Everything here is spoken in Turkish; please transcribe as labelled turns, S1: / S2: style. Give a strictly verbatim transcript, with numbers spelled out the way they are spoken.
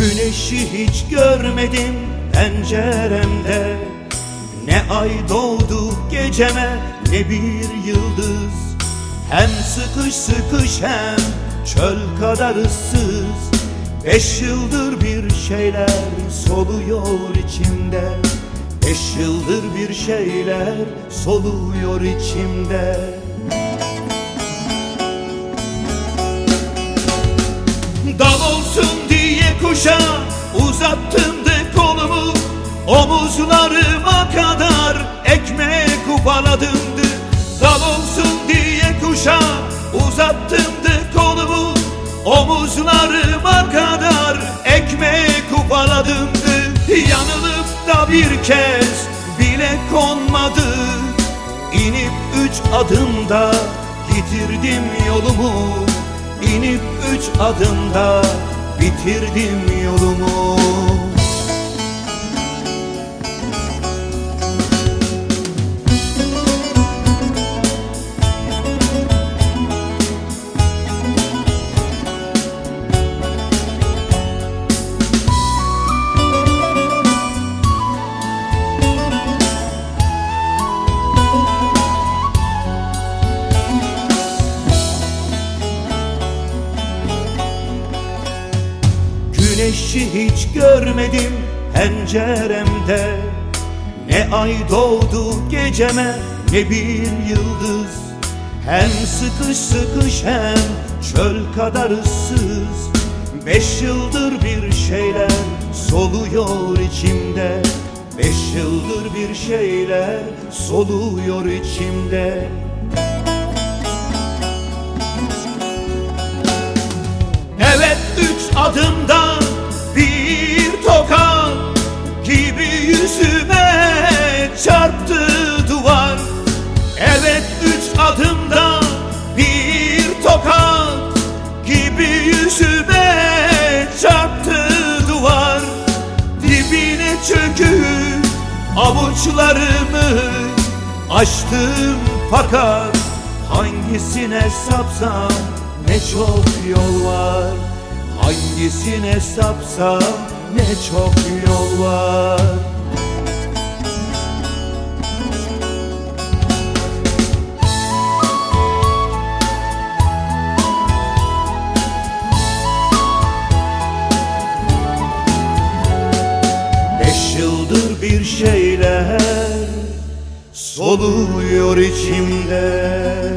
S1: Güneşi hiç görmedim penceremde, ne ay doğdu geceme ne bir yıldız. Hem sıkış sıkış hem çöl kadar ıssız. Beş yıldır bir şeyler soluyor içimde, beş yıldır bir şeyler soluyor içimde. Dal olsun diye kuşa uzattım da kolumu, omuzlarıma kadar ekmek ufaladımdı. Dal olsun diye kuşa uzattım da kolumu, omuzlarıma kadar ekmek ufaladımdı. Yanılıp da bir kez bile konmadı, İnip üç adımda yitirdim yolumu, İnip üç adımda bitirdim yolumu. Güneşi hiç görmedim penceremde, ne ay doğdu geceme ne bir yıldız. Hem sıkış sıkış hem çöl kadar ıssız. Beş yıldır bir şeyler soluyor içimde, beş yıldır bir şeyler soluyor içimde. Evet, üç adımda bir tokat gibi yüzüme çarptı duvar. Evet, üç adımda bir tokat gibi yüzüme çarptı duvar. Dibine çöküp avuçlarımı açtım, fakat hangisine sapsam ne çok yol var, hangisine sapsam ne çok yol var. Beş yıldır bir şeyler soluyor içimde.